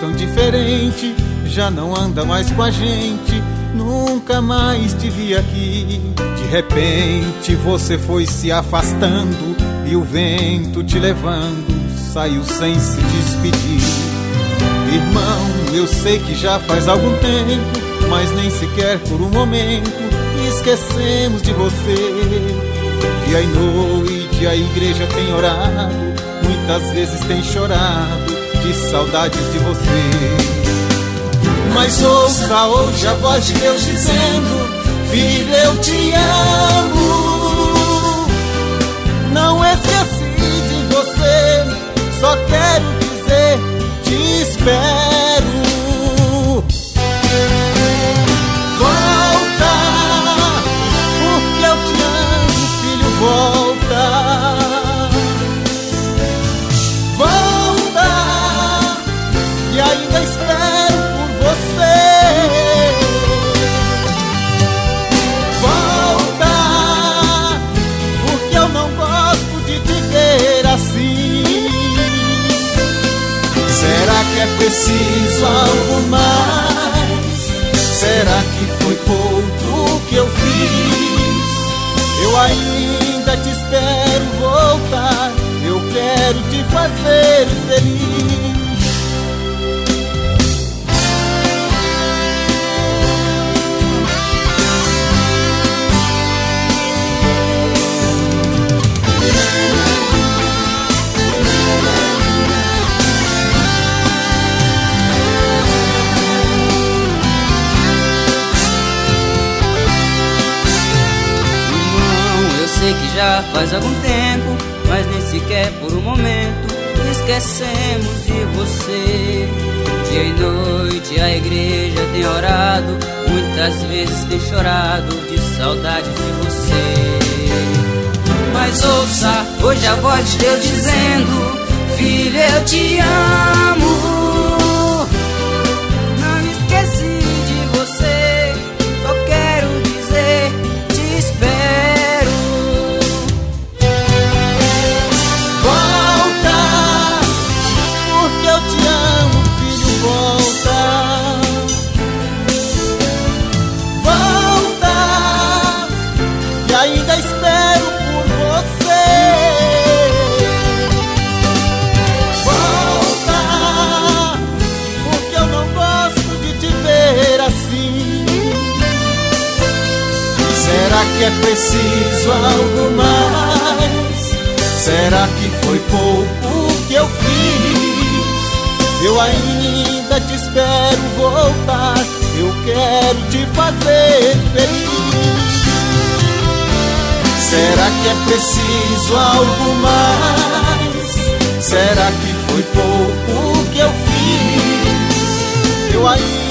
tão diferente, já não anda mais com a gente, nunca mais te vi aqui. De repente você foi se afastando e o vento te levando saiu sem se despedir. Irmão, eu sei que já faz algum tempo, mas nem sequer por um momento esquecemos de você. Dia e noite a igreja tem orado, muitas vezes tem chorado de saudades de você. Mas ouça hoje a voz de Deus dizendo: filho, eu te amo. Não esqueci de você, só quero dizer, te espero. Volta, porque eu te amo, filho, volta. Volta, e ainda espero por você. Volta, porque eu não gosto de te ver assim. Será que é preciso algo mais? Será que foi pouco que eu fiz? Eu ainda te espero voltar, eu quero te fazer feliz. Sei que já faz algum tempo, mas nem sequer por um momento esquecemos de você. Dia e noite a igreja tem orado, muitas vezes tem chorado de saudade de você. Mas ouça hoje a voz de Deus dizendo: filho, eu te amo. Não esqueci de você, só quero dizer, te espero. Ainda espero por você. Volta, porque eu não gosto de te ver assim. Será que é preciso algo mais? Será que foi pouco que eu fiz? Eu ainda te espero voltar, eu quero te fazer feliz. Será que é preciso algo mais? Será que foi pouco que eu fiz? Eu ainda